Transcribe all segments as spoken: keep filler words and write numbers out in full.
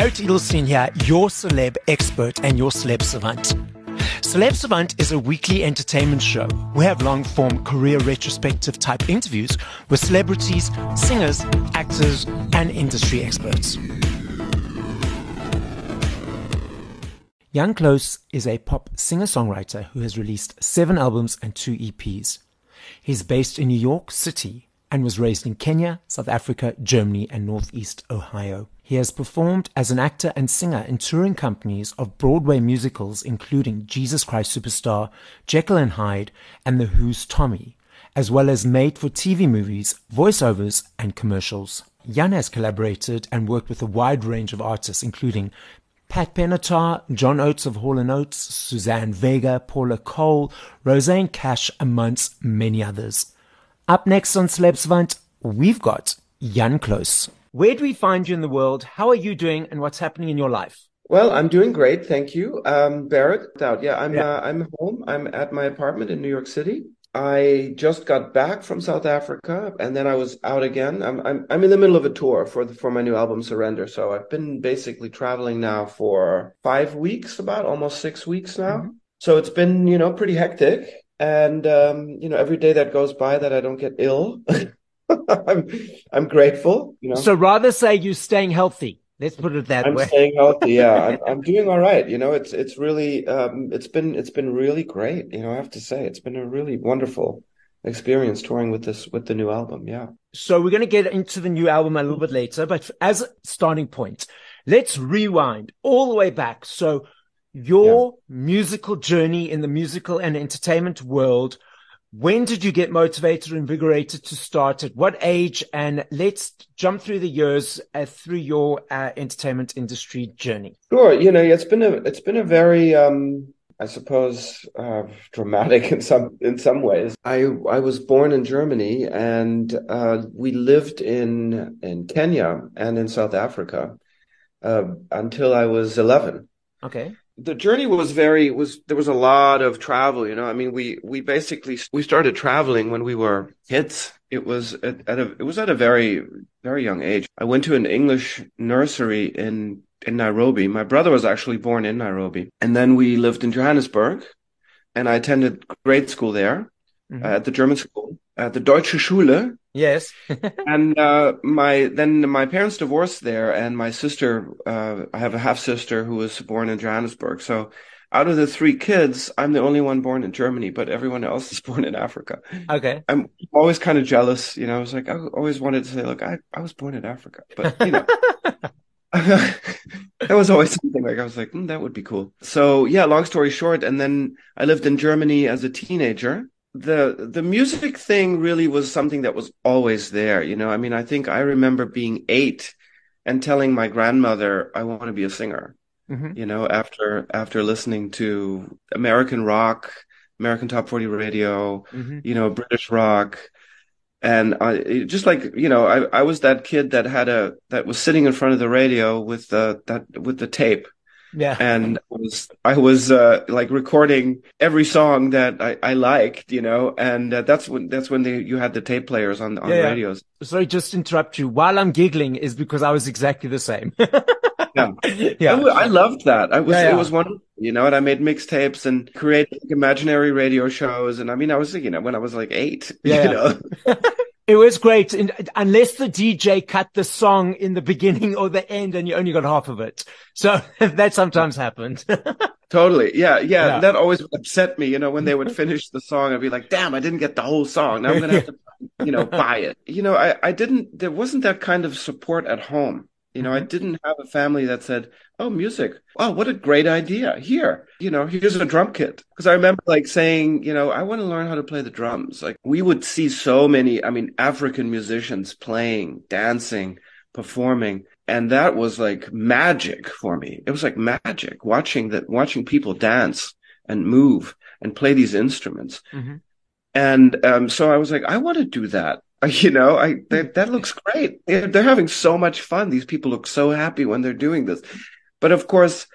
Barrett Edelstein here, your celeb expert and your celeb savant. Celeb Savant is a weekly entertainment show. We have long-form career retrospective type interviews with celebrities, singers, actors, and industry experts. Jan Close is a pop singer-songwriter who has released seven albums and two E Ps. He's based in New York City and was raised in Kenya, South Africa, Germany, and Northeast Ohio. He has performed as an actor and singer in touring companies of Broadway musicals including Jesus Christ Superstar, Jekyll and Hyde, and The Who's Tommy, as well as made for T V movies, voiceovers, and commercials. Jan has collaborated and worked with a wide range of artists including Pat Benatar, John Oates of Hall and Oates, Suzanne Vega, Paula Cole, Roseanne Cash, amongst many others. Up next on Celeb Savant, we've got Jan Close. Where do we find you in the world? How are you doing, and what's happening in your life? Well, I'm doing great, thank you, um, Barrett. Out, yeah, I'm yeah. Uh, I'm home. I'm at my apartment in New York City. I just got back from South Africa, and then I was out again. I'm I'm I'm in the middle of a tour for the, for my new album Surrender. So I've been basically traveling now for five weeks, about almost six weeks now. Mm-hmm. So it's been, you know, pretty hectic, and um, you know, every day that goes by that I don't get ill. I'm I'm grateful, you know. So rather say you're staying healthy. Let's put it that I'm way. I'm staying healthy. Yeah, I'm, I'm doing all right. You know, it's it's really um, it's been it's been really great. You know, I have to say, it's been a really wonderful experience touring with this with the new album. Yeah. So we're going to get into the new album a little bit later, but as a starting point, let's rewind all the way back. So your yeah. musical journey in the musical and entertainment world. When did you get motivated or invigorated to start? At what age? And let's jump through the years uh, through your uh, entertainment industry journey. Sure. You know, it's been a it's been a very, um, I suppose, uh, dramatic in some in some ways. I I was born in Germany, and uh, we lived in in Kenya and in South Africa uh, until I was eleven. Okay. The journey was very, was, there was a lot of travel, you know, I mean, we, we basically, we started traveling when we were kids. It was at, at a, it was at a very, very young age. I went to an English nursery in, in Nairobi. My brother was actually born in Nairobi. And then we lived in Johannesburg, and I attended grade school there, mm-hmm. uh, at the German school, at the Deutsche Schule. Yes. and uh, my then my parents divorced there, and my sister, uh, I have a half sister who was born in Johannesburg. So out of the three kids, I'm the only one born in Germany, but everyone else is born in Africa. Okay. I'm always kind of jealous, you know. I was like, I always wanted to say, look, I, I was born in Africa, but you know, that was always something like I was like, mm, that would be cool. So yeah, long story short, and then I lived in Germany as a teenager. The the music thing really was something that was always there, you know. I mean, I think I remember being eight and telling my grandmother I want to be a singer, mm-hmm. you know, after after listening to American rock, American Top forty radio, mm-hmm. you know, British rock. And I just like, you know, I, I was that kid that had a that was sitting in front of the radio with the that with the tape. Yeah. And I was, I was, uh, like recording every song that I, I liked, you know, and uh, that's when, that's when they, you had the tape players on, on yeah, radios. Yeah. Sorry, just to interrupt you. While I'm giggling is because I was exactly the same. yeah. Yeah. I, I loved that. I was, yeah, yeah. It was wonderful, you know, and I made mixtapes and created like, imaginary radio shows. And I mean, I was, you know, when I was like eight, yeah, you know. It was great, and unless the D J cut the song in the beginning or the end and you only got half of it. So that sometimes happened. Totally. Yeah, yeah. Yeah. That always upset me, you know, when they would finish the song, I'd be like, damn, I didn't get the whole song. Now I'm going to have to, you know, buy it. You know, I, I didn't, there wasn't that kind of support at home. You know, I didn't have a family that said, oh, music. Oh, what a great idea. Here, you know, here's a drum kit. Because I remember like saying, you know, I want to learn how to play the drums. Like we would see so many, I mean, African musicians playing, dancing, performing. And that was like magic for me. It was like magic watching that, watching people dance and move and play these instruments. Mm-hmm. And um, so I was like, I want to do that. You know, I that, that looks great. They're, they're having so much fun. These people look so happy when they're doing this. But of course,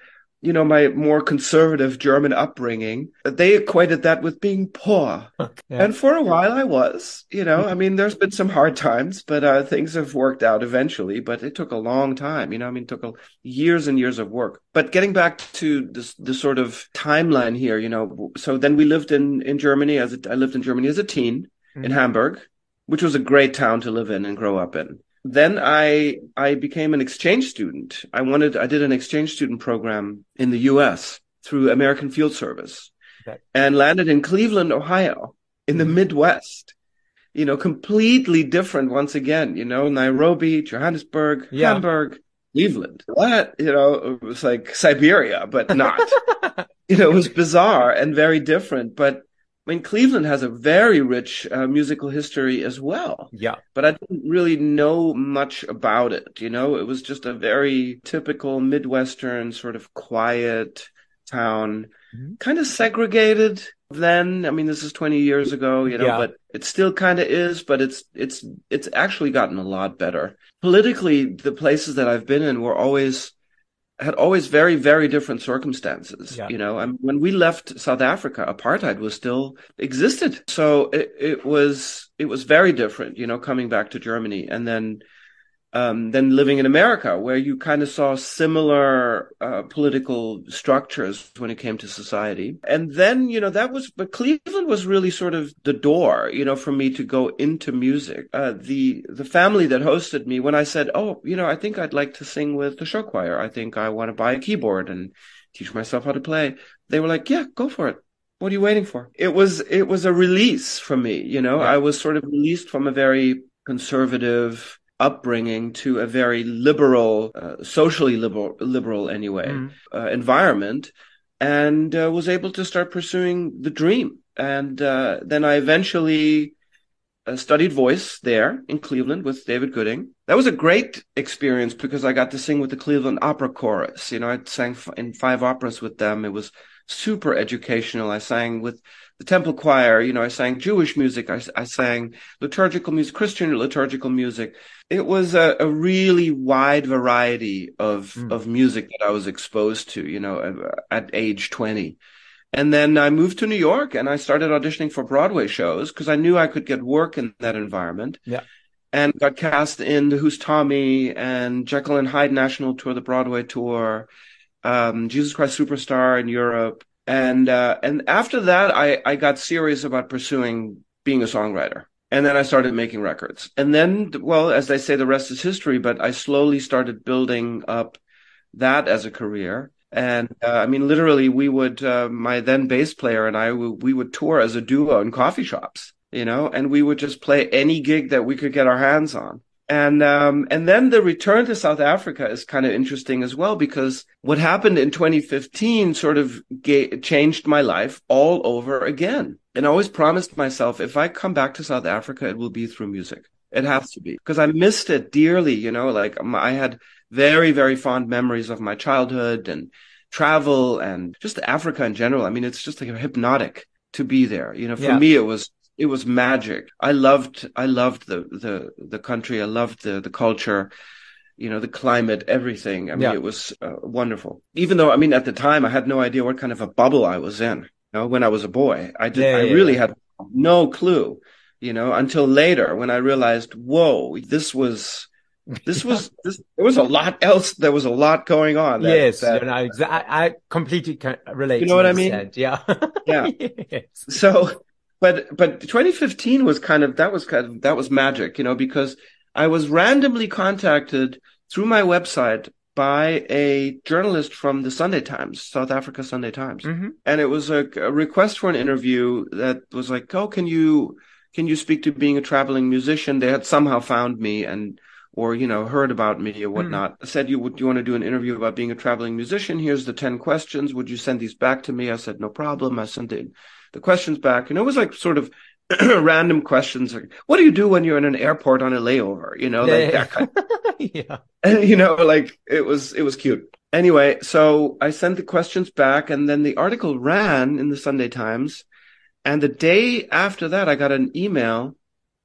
you know, my more conservative German upbringing, they equated that with being poor. Yeah. And for a while I was, you know, I mean, there's been some hard times, but uh, things have worked out eventually, but it took a long time, you know, I mean, it took a, years and years of work. But getting back to this, the sort of timeline here, you know, so then we lived in, in Germany as a, I lived in Germany as a teen mm-hmm. in Hamburg, which was a great town to live in and grow up in. Then I I became an exchange student. I wanted I did an exchange student program in the U S through American Field Service okay. and landed in Cleveland, Ohio, in the Midwest. You know, completely different once again, you know, Nairobi, Johannesburg, yeah. Hamburg, Cleveland. What? You know, it was like Siberia, but not. You know, it was bizarre and very different, but I mean, Cleveland has a very rich uh, musical history as well. Yeah. But I didn't really know much about it. You know, it was just a very typical Midwestern sort of quiet town, mm-hmm. kind of segregated then. I mean, this is twenty years ago, you know, yeah. but it still kind of is, but it's, it's, it's actually gotten a lot better. Politically, the places that I've been in were always, had always very, very different circumstances. Yeah. You know, I mean, when we left South Africa, apartheid was still existed. So it, it was, it was very different, you know, coming back to Germany and then, um, then living in America, where you kind of saw similar, uh, political structures when it came to society. And then, you know, that was, but Cleveland was really sort of the door, you know, for me to go into music. Uh, the, the family that hosted me, when I said, oh, you know, I think I'd like to sing with the show choir. I think I want to buy a keyboard and teach myself how to play. They were like, yeah, go for it. What are you waiting for? It was, it was a release for me. You know, yeah. I was sort of released from a very conservative upbringing to a very liberal, uh, socially liberal, liberal anyway, mm. uh, environment, and uh, was able to start pursuing the dream. And uh, then I eventually uh, studied voice there in Cleveland with David Gooding. That was a great experience because I got to sing with the Cleveland Opera Chorus. You know, I sang f- in five operas with them. It was super educational. I sang with the Temple Choir. You know, I sang Jewish music. I, I sang liturgical music, Christian liturgical music. It was a, a really wide variety of, mm. of music that I was exposed to, you know, at, at age twenty. And then I moved to New York and I started auditioning for Broadway shows because I knew I could get work in that environment. Yeah. And got cast in the Who's Tommy and Jekyll and Hyde National Tour, the Broadway tour, um, Jesus Christ Superstar in Europe. And, uh, and after that, I, I got serious about pursuing being a songwriter. And then I started making records. And then, well, as they say, the rest is history, but I slowly started building up that as a career. And, uh, I mean, literally we would, uh, my then bass player and I, we, we would tour as a duo in coffee shops, you know, and we would just play any gig that we could get our hands on. And, um, and then the return to South Africa is kind of interesting as well, because what happened in twenty fifteen sort of ga- changed my life all over again. And I always promised myself, if I come back to South Africa, it will be through music. It has to be, because I missed it dearly. You know, like I had very, very fond memories of my childhood and travel and just Africa in general. I mean, it's just like hypnotic to be there. You know, for yeah. me, it was, it was magic. I loved, I loved the, the, the country. I loved the, the culture, you know, the climate, everything. I mean, yeah. it was uh, wonderful. Even though, I mean, at the time I had no idea what kind of a bubble I was in. You know, when I was a boy, I did, yeah, I yeah, really yeah. had no clue, you know, until later when I realized, whoa, this was, this was, this, there was a lot else. There was a lot going on. That, yes. that, you know, exa- I, I completely can relate. You know what I mean? Yeah. Yeah. Yes. So, but, but twenty fifteen was kind of, that was kind of, that was magic, you know, because I was randomly contacted through my website by a journalist from the Sunday Times, South Africa Sunday Times. Mm-hmm. And it was a, a request for an interview that was like, oh, can you, can you speak to being a traveling musician? They had somehow found me and, or, you know, heard about me or whatnot. Mm. Said, you would, you want to do an interview about being a traveling musician? Here's the ten questions. Would you send these back to me? I said, no problem. I sent it, the questions back. And it was like sort of random questions. Like, what do you do when you're in an airport on a layover? You know, like that kind of. Yeah. And, you know, like it was, it was cute. Anyway, so I sent the questions back and then the article ran in the Sunday Times. And the day after that, I got an email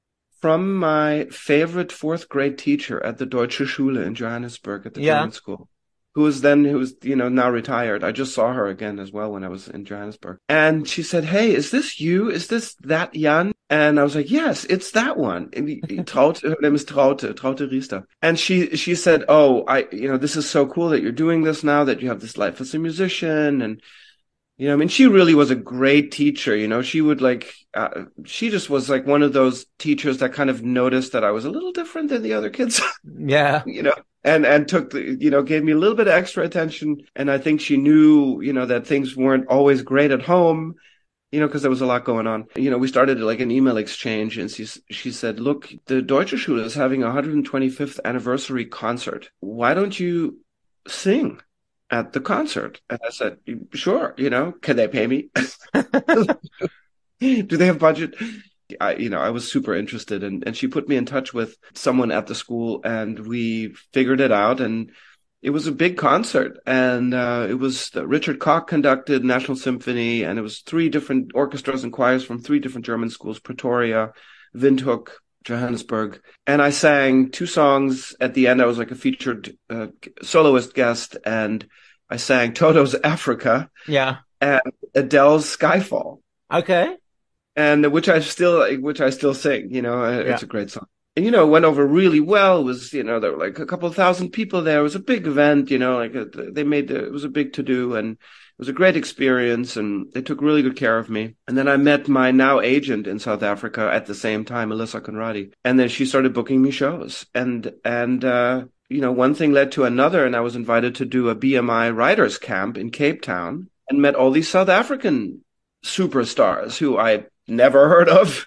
from my favorite fourth grade teacher at the Deutsche Schule in Johannesburg at the yeah. German school, who was then, who was, you know, now retired. I just saw her again as well when I was in Johannesburg. And she said, "Hey, is this you? Is this that Jan?" And I was like, "Yes, it's that one." And he, he, Traute, her name is Traute, Traute Riester. And she, she said, "Oh, I, you know, this is so cool that you're doing this now, that you have this life as a musician." And, you know, I mean, she really was a great teacher. You know, she would like, uh, she just was like one of those teachers that kind of noticed that I was a little different than the other kids. Yeah. You know, and, and took the, you know, gave me a little bit of extra attention. And I think she knew, you know, that things weren't always great at home, you know, because there was a lot going on. You know, we started like an email exchange, and she, she said, "Look, the Deutsche Schule is having a one hundred twenty-fifth anniversary concert. Why don't you sing at the concert?" And I said, "Sure, you know, can they pay me? Do they have budget?" I, you know, I was super interested, and, and she put me in touch with someone at the school, and we figured it out. And it was a big concert, and uh, it was Richard Koch conducted National Symphony, and it was three different orchestras and choirs from three different German schools: Pretoria, Windhoek, Johannesburg. And I sang two songs at the end. I was like a featured uh, soloist guest, and I sang Toto's Africa, yeah, and Adele's Skyfall. Okay. And which I still, which I still sing, you know, yeah. It's a great song. And, you know, it went over really well. It was, you know, there were like a couple of thousand people there. It was a big event, you know, like a, they made, it was a big to do, and it was a great experience, and they took really good care of me. And then I met my now agent in South Africa at the same time, Melissa Conradi. And then she started booking me shows. And, and, uh, you know, one thing led to another, and I was invited to do a B M I writers camp in Cape Town, and met all these South African superstars who I never heard of.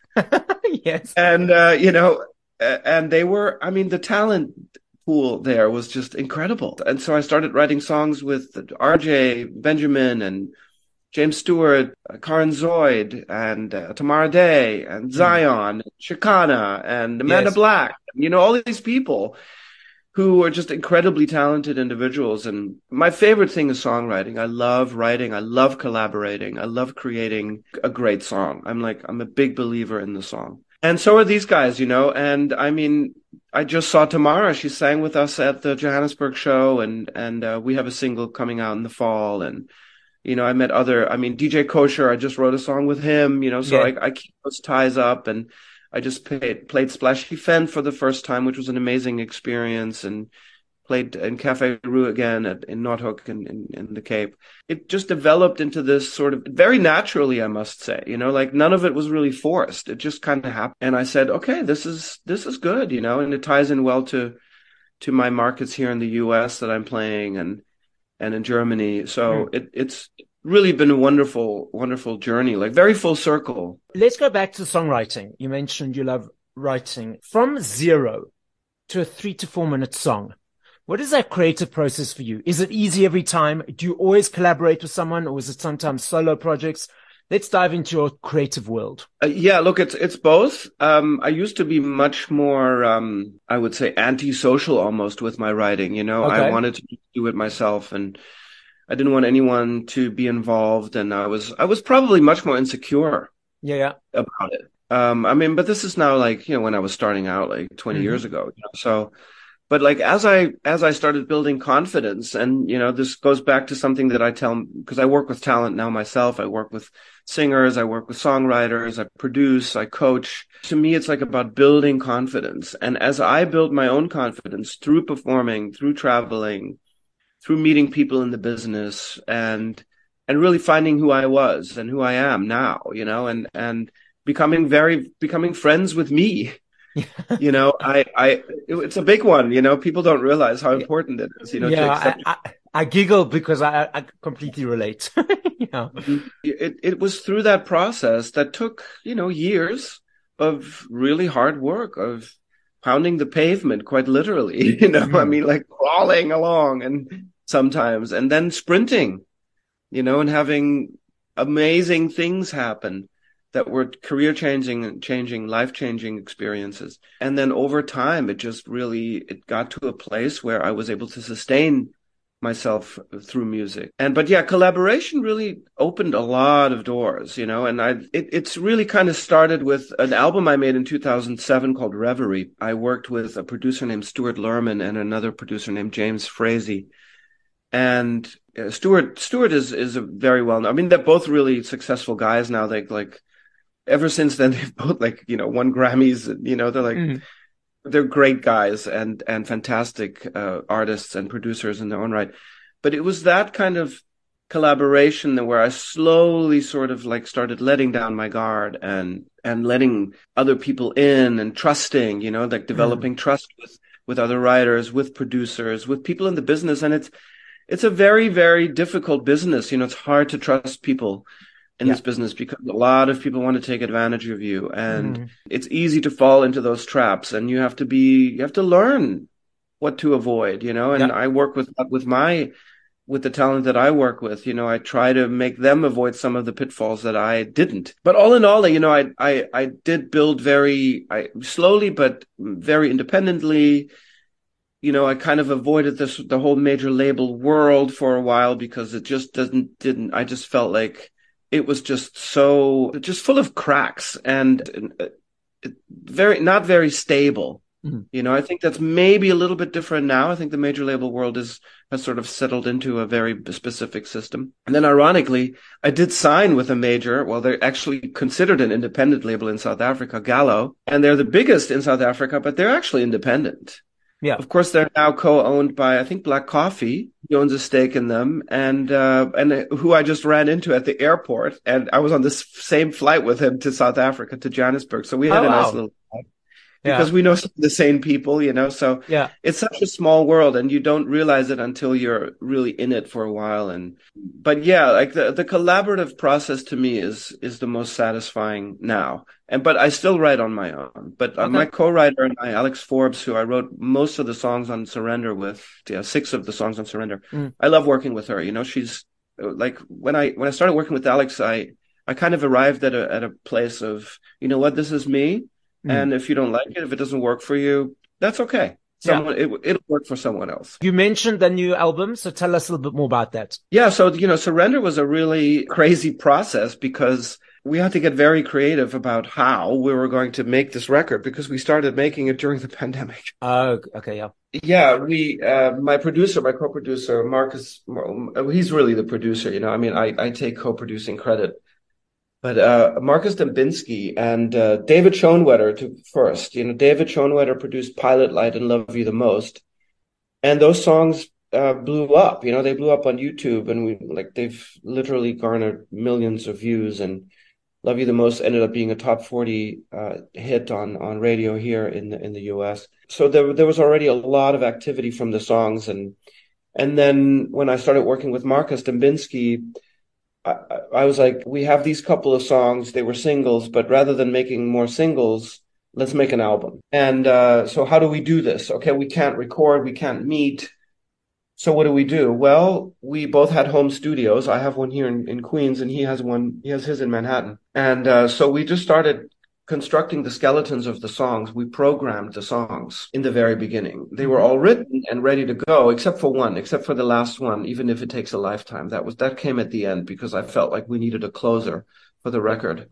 Yes. And, uh, you know, and they were, I mean, the talent pool there was just incredible. And so I started writing songs with R J Benjamin and James Stewart, uh, Karen Zoid, and uh, Tamara Day, and Zion, mm. and Shakana, and Amanda yes. Black, you know, all these people who are just incredibly talented individuals. And my favorite thing is songwriting. I love writing. I love collaborating. I love creating a great song. I'm like, I'm a big believer in the song. And so are these guys, you know, and I mean, I just saw Tamara. She sang with us at the Johannesburg show, and, and, uh, we have a single coming out in the fall. And, you know, I met other, I mean, D J Kosher, I just wrote a song with him, you know, so yeah. I, I keep those ties up. And I just played, played Splashy Fen for the first time, which was an amazing experience, and played in Cafe Rue again at, in Noordhoek and in, in, in the Cape. It just developed into this sort of very naturally, I must say, you know, like none of it was really forced. It just kind of happened. And I said, okay, this is, this is good, you know, and it ties in well to, to my markets here in the U S that I'm playing, and, and in Germany. So mm. it, it's really been a wonderful, wonderful journey, like very full circle. Let's go back to songwriting. You mentioned you love writing. From zero to a three to four minute song, what is that creative process for you? Is it easy every time? Do you always collaborate with someone, or is it sometimes solo projects? Let's dive into your creative world. Uh, yeah, look, it's it's both. Um, I used to be much more, um, I would say, antisocial almost with my writing. You know, okay. I wanted to do it myself, and I didn't want anyone to be involved. And I was I was probably much more insecure. Yeah, yeah. about it. Um, I mean, but this is now like, you know, when I was starting out like twenty mm-hmm. years ago. You know, so. But like, as I, as I started building confidence, and, you know, this goes back to something that I tell, because I work with talent now myself. I work with singers. I work with songwriters. I produce, I coach. To me, it's like about building confidence. And as I build my own confidence through performing, through traveling, through meeting people in the business, and, and really finding who I was and who I am now, you know, and, and becoming very, becoming friends with me. you know, I, I, it, it's a big one. You know, people don't realize how important it is. You know, yeah, to accept I, I, I giggle because I, I completely relate. you know, it it was through that process that took, you know, years of really hard work, of pounding the pavement, quite literally. You know, mm. I mean, like crawling along, and sometimes, and then sprinting. You know, and having amazing things happen that were career changing, changing, life changing experiences. And then over time, it just really, it got to a place where I was able to sustain myself through music. And, but yeah, collaboration really opened a lot of doors, you know, and I, it, it's really kind of started with an album I made in two thousand seven called Reverie. I worked with a producer named Stuart Lerman and another producer named James Frazee. And uh, Stuart, Stuart is, is a very well known. I mean, they're both really successful guys now. They like, ever since then, they've both like, you know, won Grammys, you know, they're like, mm. they're great guys and, and fantastic, uh, artists and producers in their own right. But it was that kind of collaboration where I slowly sort of like started letting down my guard and, and letting other people in and trusting, you know, like developing mm. trust with, with other writers, with producers, with people in the business. And it's, it's a very, very difficult business. You know, it's hard to trust people in yeah. this business because a lot of people want to take advantage of you, and mm. it's easy to fall into those traps, and you have to be, you have to learn what to avoid, you know, and yeah. I work with, with my, with the talent that I work with, you know, I try to make them avoid some of the pitfalls that I didn't. But all in all, you know, I, I, I did build very, I slowly, but very independently. You know, I kind of avoided this, the whole major label world for a while because it just doesn't, didn't, I just felt like it was just so, just full of cracks and uh, very, not very stable. Mm-hmm. You know, I think that's maybe a little bit different now. I think the major label world is, has sort of settled into a very specific system. And then ironically, I did sign with a major. Well, they're actually considered an independent label in South Africa, Gallo, and they're the biggest in South Africa, but they're actually independent. Yeah. Of course, they're now co-owned by, I think, Black Coffee. He owns a stake in them, and uh, and who I just ran into at the airport, and I was on this same flight with him to South Africa, to Johannesburg. So we had oh, a wow. nice little flight. Because yeah. we know some of the same people, you know, so yeah. it's such a small world and you don't realize it until you're really in it for a while. And, but yeah, like the, the collaborative process to me is, is the most satisfying now. And, but I still write on my own, but okay. my co-writer and I, Alex Forbes, who I wrote most of the songs on Surrender with, yeah, six of the songs on Surrender. Mm. I love working with her. You know, she's like, when I, when I started working with Alex, I, I kind of arrived at a, at a place of, you know what, this is me. And mm. if you don't like it, if it doesn't work for you, that's okay. Someone, yeah. it, it'll work for someone else. You mentioned the new album, so tell us a little bit more about that. Yeah. So, you know, Surrender was a really crazy process because we had to get very creative about how we were going to make this record because we started making it during the pandemic. Oh, uh, okay. Yeah. Yeah. We, uh, my producer, my co-producer, Marcus, he's really the producer, you know, I mean, I, I take co-producing credit. But uh Marcus Dembinski and uh David Schoenwetter to first. You know, David Schoenwetter produced Pilot Light and Love You the Most. And those songs uh blew up. You know, they blew up on YouTube and we like they've literally garnered millions of views, and Love You the Most ended up being a top forty uh hit on on radio here in the in the U S. So there there was already a lot of activity from the songs, and and then when I started working with Marcus Dembinski, I, I was like, we have these couple of songs, they were singles, but rather than making more singles, let's make an album. And uh, so how do we do this? Okay, we can't record, we can't meet. So what do we do? Well, we both had home studios. I have one here in, in Queens and he has one, he has his in Manhattan. And uh, so we just started constructing the skeletons of the songs. We programmed the songs in the very beginning. They were all written and ready to go, except for one, except for the last one, even if it takes a lifetime. That was, that came at the end because I felt like we needed a closer for the record.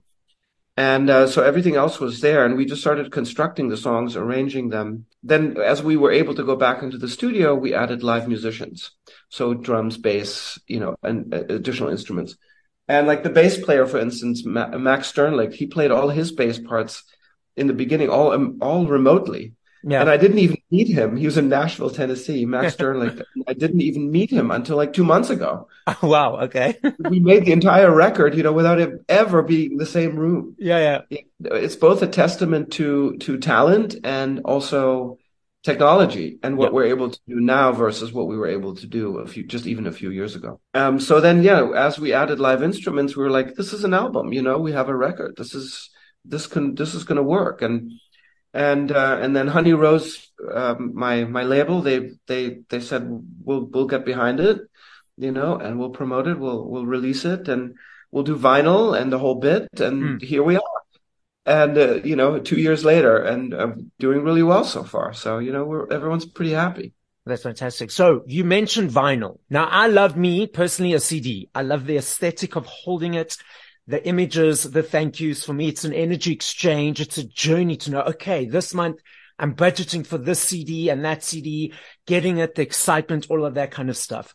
And uh, so everything else was there, and we just started constructing the songs, arranging them. Then as we were able to go back into the studio, we added live musicians. So drums, bass, you know, and uh, additional instruments. And like the bass player, for instance, Ma- Max Sternlicht, he played all his bass parts in the beginning, all um, all remotely. Yeah. And I didn't even meet him. He was in Nashville, Tennessee, Max Sternlicht. I didn't even meet him until like two months ago. Oh, wow. Okay. We made the entire record, you know, without him ever being in the same room. Yeah, yeah. It's both a testament to to talent and also technology and what yep. we're able to do now versus what we were able to do a few, just even a few years ago. Um, so then, yeah, as we added live instruments, we were like, this is an album, you know, we have a record. This is, this can, this is going to work. And, and, uh, and then Honey Rose, um, my, my label, they, they, they said, we'll, we'll get behind it, you know, and we'll promote it. We'll, we'll release it and we'll do vinyl and the whole bit. And mm. here we are. And, uh, you know, two years later, and I'm uh, doing really well so far. So, you know, we're, everyone's pretty happy. That's fantastic. So you mentioned vinyl. Now, I love me personally a C D. I love the aesthetic of holding it, the images, the thank yous. For me, it's an energy exchange. It's a journey to know, okay, this month I'm budgeting for this C D and that C D, getting it, the excitement, all of that kind of stuff.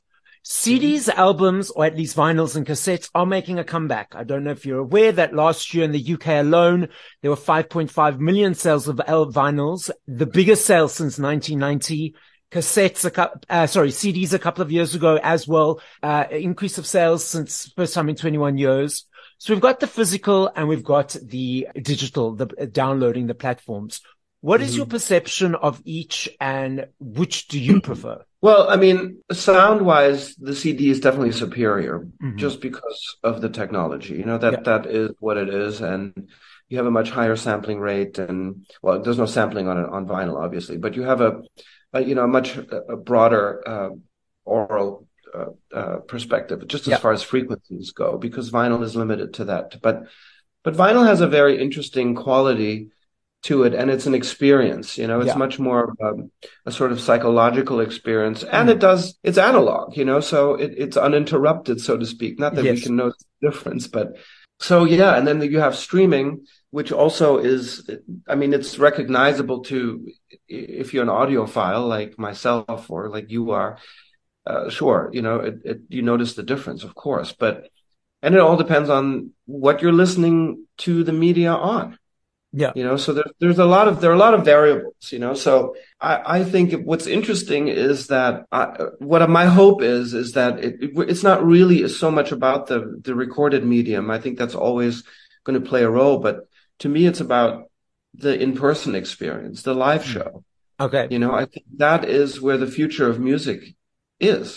C Ds, albums, or at least vinyls and cassettes are making a comeback. I don't know if you're aware that last year in the U K alone, there were five point five million sales of vinyls, the biggest sales since nineteen ninety. Cassettes, a couple, uh, sorry, C Ds a couple of years ago as well, uh, increase of sales since first time in twenty-one years. So we've got the physical and we've got the digital, the uh, downloading the platforms. What is mm-hmm. your perception of each and which do you prefer? Well, I mean, sound-wise, the C D is definitely superior mm-hmm. just because of the technology. You know, that, yeah. that is what it is. And you have a much higher sampling rate. And, well, there's no sampling on on vinyl, obviously. But you have a, a you know, a much a broader uh, oral uh, uh, perspective, just as yeah. far as frequencies go, because vinyl is limited to that. But But vinyl has a very interesting quality to it, and it's an experience, you know, it's yeah. much more um, a sort of psychological experience, and mm. it does, it's analog, you know, so it, it's uninterrupted, so to speak. Not that yes. we can know the difference, but so, yeah. And then you have streaming, which also is, I mean, it's recognizable to, if you're an audiophile like myself or like you are, uh, sure, you know, it, it, you notice the difference, of course, but, and it all depends on what you're listening to the media on. Yeah. You know, so there, there's a lot of, there are a lot of variables, you know, so I, I think what's interesting is that I, what my hope is, is that it, it, it's not really so much about the, the recorded medium. I think that's always going to play a role, but to me, it's about the in-person experience, the live show. Okay. You know, I think that is where the future of music is.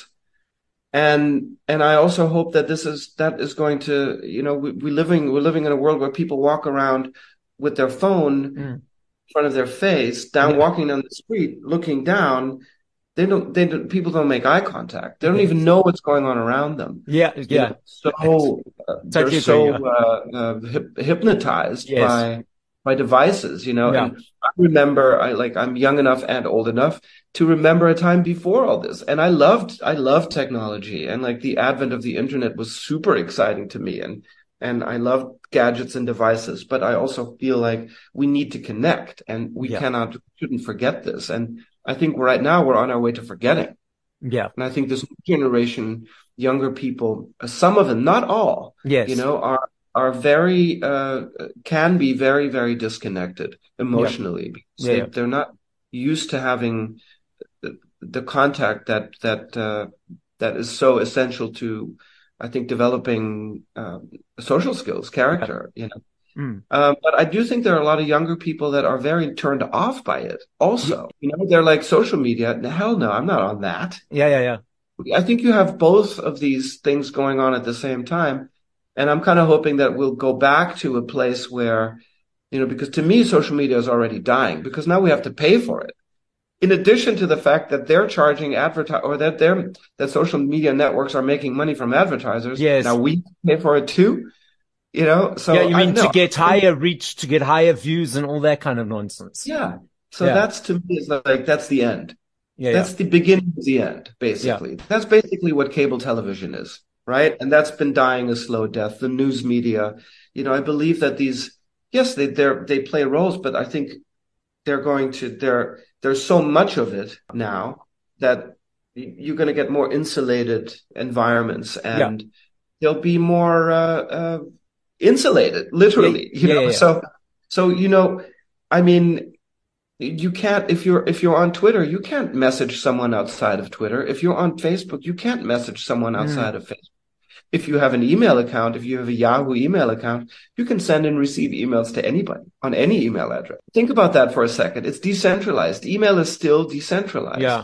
And, and I also hope that this is, that is going to, you know, we, we living, we're living in a world where people walk around with their phone mm. in front of their face, down yeah. walking down the street, looking down. They don't, they don't, people don't make eye contact. They don't even know what's going on around them. Yeah. Yeah. You know, so uh, they're so, uh, uh, hip, hypnotized yes. by, by devices, you know, yeah. and I remember, I like, I'm young enough and old enough to remember a time before all this. And I loved, I loved technology, and like the advent of the internet was super exciting to me. And, and I loved gadgets and devices, but I also feel like we need to connect, and we yeah. cannot, shouldn't forget this. And I think right now we're on our way to forgetting. Yeah. And I think this generation, younger people, some of them, not all, yes. you know, are, are very, uh, can be very, very disconnected emotionally. Yeah. Because yeah. they, they're not used to having the, the contact that, that, uh, that is so essential to, I think, developing um, social skills, character, you know. Mm. Um, but I do think there are a lot of younger people that are very turned off by it also. Yeah. You know, they're like, social media, hell no, I'm not on that. Yeah, yeah, yeah. I think you have both of these things going on at the same time. And I'm kind of hoping that we'll go back to a place where, you know, because to me, social media is already dying, because now we have to pay for it. In addition to the fact that they're charging advertise, or that they're, that social media networks are making money from advertisers. Yes. Now we pay for it too, you know? So yeah, you mean I, to get higher reach, to get higher views and all that kind of nonsense. Yeah. So yeah. that's, to me, is like, that's the end. Yeah. That's yeah. the beginning of the end, basically. Yeah. That's basically what cable television is, right? And that's been dying a slow death. The news media, you know, I believe that these, yes, they, they're, they play roles, but I think they're going to, they're, there's so much of it now that you're going to get more insulated environments, and yeah. they'll be more uh, uh, insulated, literally. Yeah. You yeah, know, yeah. so so you know, I mean, you can't if you're if you're on Twitter, you can't message someone outside of Twitter. If you're on Facebook, you can't message someone outside mm. of Facebook. If you have an email account, if you have a Yahoo email account, you can send and receive emails to anybody on any email address. Think about that for a second. It's decentralized. Email is still decentralized. Yeah.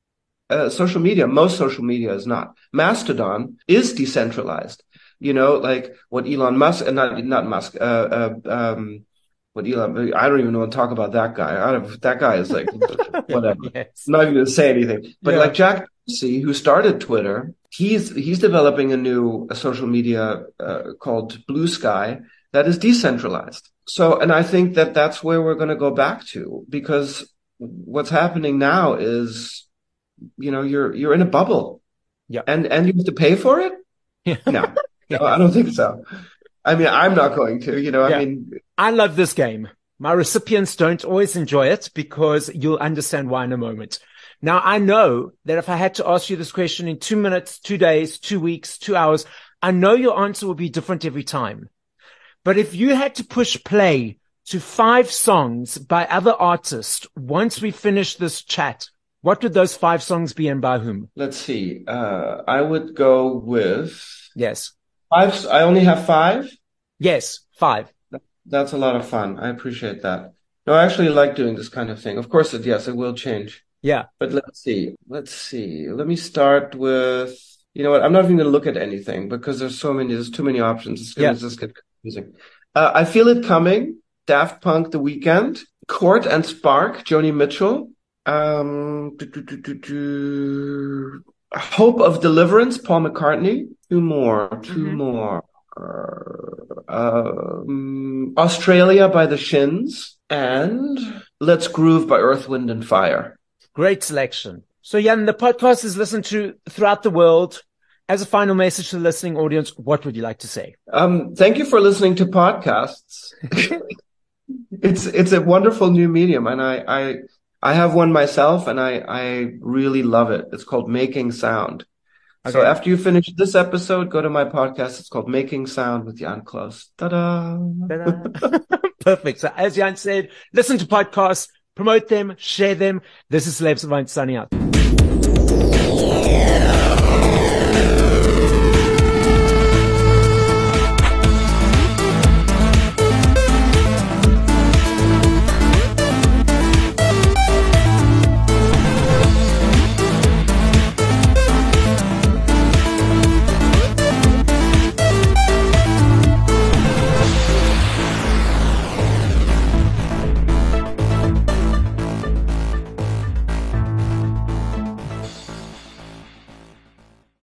Uh, social media, most social media is not. Mastodon is decentralized. You know, like what Elon Musk, and not, not Musk, uh, uh, um, what Elon, I don't even want to talk about that guy. I don't, that guy is like, whatever. Yes. I'm not even going to say anything. But yeah. like Jack Dorsey, who started Twitter, he's, he's developing a new a social media, uh, called Blue Sky that is decentralized. So, and I think that that's where we're going to go back to, because what's happening now is, you know, you're, you're in a bubble. Yeah. And, and you have to pay for it? Yeah. No, no, I don't think so. I mean, I'm not going to, you know, yeah. I mean, I love this game. My recipients don't always enjoy it, because you'll understand why in a moment. Now, I know that if I had to ask you this question in two minutes, two days, two weeks, two hours, I know your answer will be different every time. But if you had to push play to five songs by other artists once we finish this chat, what would those five songs be and by whom? Let's see. Uh, I would go with... Yes. Five. I only have five? Yes, five. That's a lot of fun. I appreciate that. No, I actually like doing this kind of thing. Of course, it, yes, it will change. Yeah. But let's see. Let's see. Let me start with... You know what? I'm not even going to look at anything because there's so many, there's too many options. It's going to yeah. just get confusing. Uh, I Feel It Coming, Daft Punk, The Weeknd, Court and Spark, Joni Mitchell, um, do, do, do, do, do. Hope of Deliverance, Paul McCartney, two more, two mm-hmm. more. Uh, um, Australia by The Shins, and Let's Groove by Earth, Wind and Fire. Great selection. So Jan, the podcast is listened to throughout the world. As a final message to the listening audience, what would you like to say? Um, thank you for listening to podcasts. it's it's a wonderful new medium, and I I, I have one myself, and I, I really love it. It's called Making Sound. Okay. So after you finish this episode, go to my podcast. It's called Making Sound with Jan Kloos. Ta-da! Ta-da. Perfect. So as Jan said, listen to podcasts, promote them, share them. This is Celebs Advice signing out.